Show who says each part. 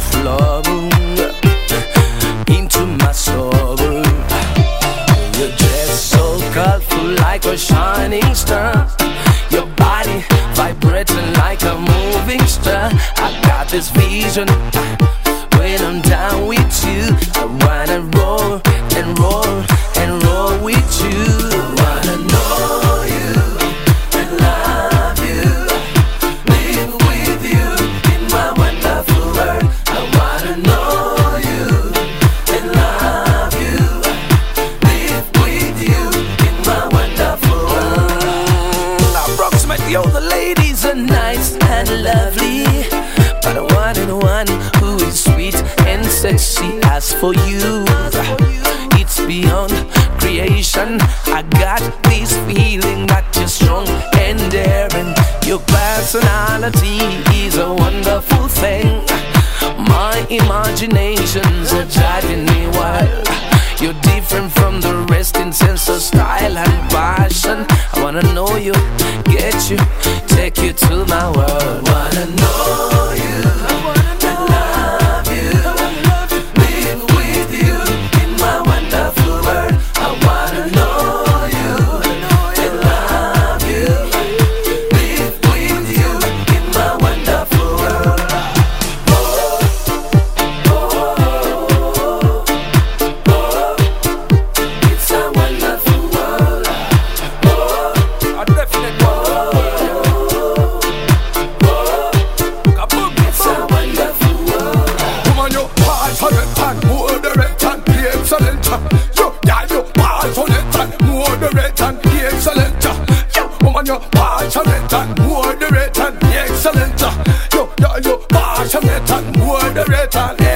Speaker 1: floor, into my soul. You're dressed so colorful like a shining star. Your body vibrating like a moving star. I got this vision when I'm down with you. I wanna roll and roll and roll with you. I wanna know you and love you, live with you in my wonderful world. I wanna know you and love you, live with you in my wonderful world. Approximately all the ladies are nice and lovely, but I want one who is sweet and sexy. As for you, it's beyond creation. I got this feeling that you're strong and daring. Your personality is a wonderful thing. My imaginations are driving me wild. You're different from the rest in sense of style and passion. I wanna know you, get you, take you to my world. Wanna know you, you're passionate and moderate and excellent. You're passionate and moderate and